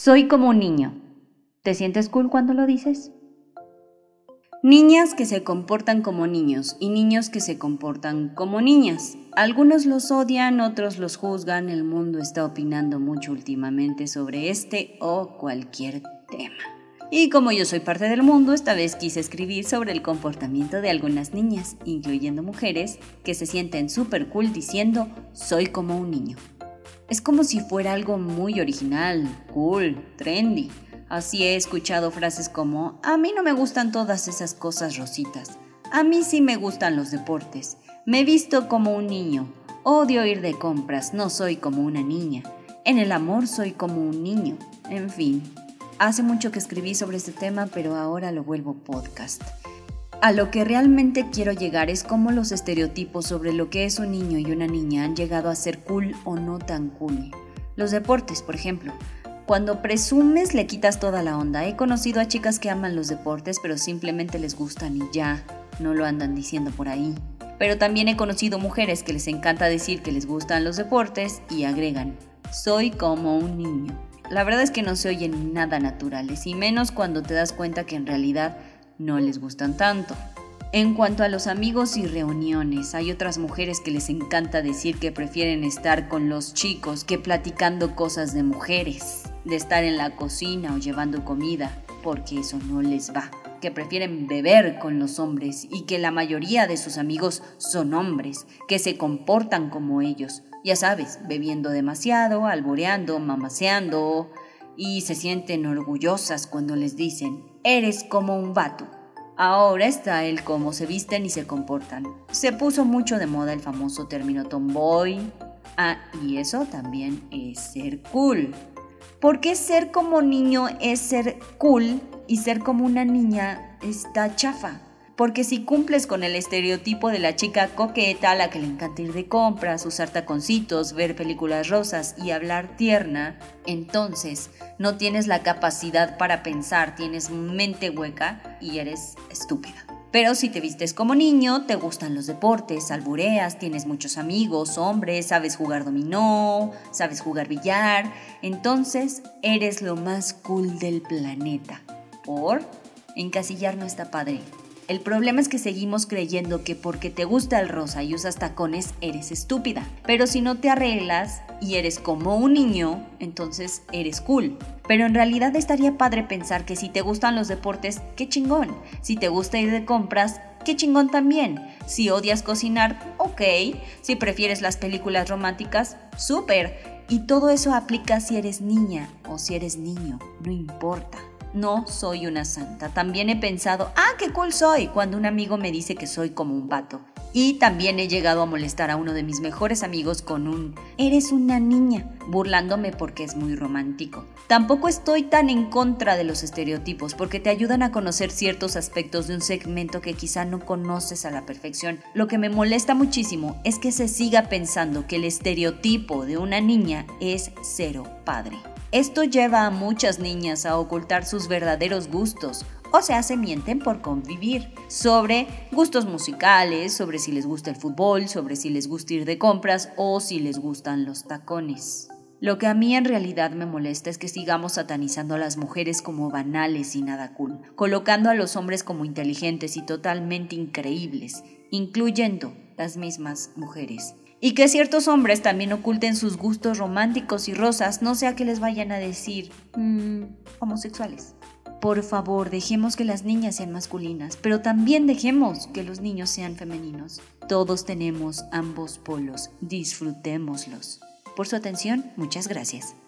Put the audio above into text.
Soy como un niño. ¿Te sientes cool cuando lo dices? Niñas que se comportan como niños y niños que se comportan como niñas. Algunos los odian, otros los juzgan. El mundo está opinando mucho últimamente sobre este o cualquier tema. Y como yo soy parte del mundo, esta vez quise escribir sobre el comportamiento de algunas niñas, incluyendo mujeres, que se sienten súper cool diciendo soy como un niño. Es como si fuera algo muy original, cool, trendy. Así he escuchado frases como, a mí no me gustan todas esas cosas rositas. A mí sí me gustan los deportes. Me he visto como un niño. Odio ir de compras, no soy como una niña. En el amor soy como un niño. En fin, hace mucho que escribí sobre este tema, pero ahora lo vuelvo podcast. A lo que realmente quiero llegar es cómo los estereotipos sobre lo que es un niño y una niña han llegado a ser cool o no tan cool. Los deportes, por ejemplo. Cuando presumes le quitas toda la onda. He conocido a chicas que aman los deportes, pero simplemente les gustan y ya, no lo andan diciendo por ahí. Pero también he conocido mujeres que les encanta decir que les gustan los deportes y agregan, soy como un niño. La verdad es que no se oyen nada naturales, y menos cuando te das cuenta que en realidad no les gustan tanto. En cuanto a los amigos y reuniones, hay otras mujeres que les encanta decir que prefieren estar con los chicos que platicando cosas de mujeres, de estar en la cocina o llevando comida, porque eso no les va, que prefieren beber con los hombres y que la mayoría de sus amigos son hombres, que se comportan como ellos, ya sabes, bebiendo demasiado, albureando, mamaseando, y se sienten orgullosas cuando les dicen, eres como un vato. Ahora está el cómo se visten y se comportan. Se puso mucho de moda el famoso término tomboy. Y eso también es ser cool. ¿Por qué ser como niño es ser cool y ser como una niña está chafa? Porque si cumples con el estereotipo de la chica coqueta a la que le encanta ir de compras, usar taconcitos, ver películas rosas y hablar tierna, entonces no tienes la capacidad para pensar, tienes mente hueca y eres estúpida. Pero si te vistes como niño, te gustan los deportes, albureas, tienes muchos amigos, hombres, sabes jugar dominó, sabes jugar billar, entonces eres lo más cool del planeta. Por encasillar no está padre. El problema es que seguimos creyendo que porque te gusta el rosa y usas tacones eres estúpida. Pero si no te arreglas y eres como un niño, entonces eres cool. Pero en realidad estaría padre pensar que si te gustan los deportes, qué chingón. Si te gusta ir de compras, qué chingón también. Si odias cocinar, ok. Si prefieres las películas románticas, súper. Y todo eso aplica si eres niña o si eres niño, no importa. No soy una santa. También he pensado, qué cool soy, cuando un amigo me dice que soy como un vato. Y también he llegado a molestar a uno de mis mejores amigos con un eres una niña, burlándome porque es muy romántico. Tampoco estoy tan en contra de los estereotipos porque te ayudan a conocer ciertos aspectos de un segmento que quizá no conoces a la perfección. Lo que me molesta muchísimo es que se siga pensando que el estereotipo de una niña es cero padre. Esto lleva a muchas niñas a ocultar sus verdaderos gustos, o sea, se mienten por convivir, sobre gustos musicales, sobre si les gusta el fútbol, sobre si les gusta ir de compras o si les gustan los tacones. Lo que a mí en realidad me molesta es que sigamos satanizando a las mujeres como banales y nada cool, colocando a los hombres como inteligentes y totalmente increíbles, incluyendo las mismas mujeres. Y que ciertos hombres también oculten sus gustos románticos y rosas, no sea que les vayan a decir homosexuales. Por favor, dejemos que las niñas sean masculinas, pero también dejemos que los niños sean femeninos. Todos tenemos ambos polos, disfrutémoslos. Por su atención, muchas gracias.